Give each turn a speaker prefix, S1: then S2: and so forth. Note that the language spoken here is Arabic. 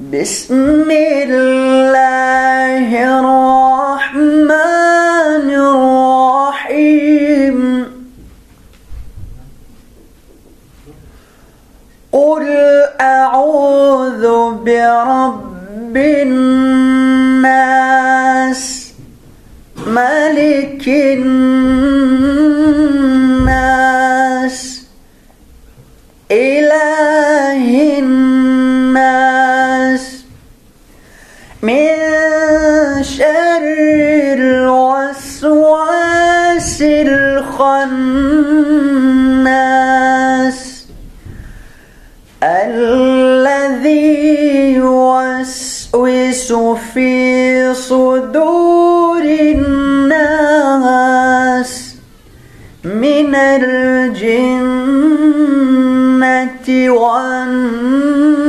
S1: بسم الله الرحمن الرحيم. قل أعوذ برب الناس ملك الناس إله الناس من شر الوسواس الخناس الذي يوسوس في صدور الناس من الجنة والناس.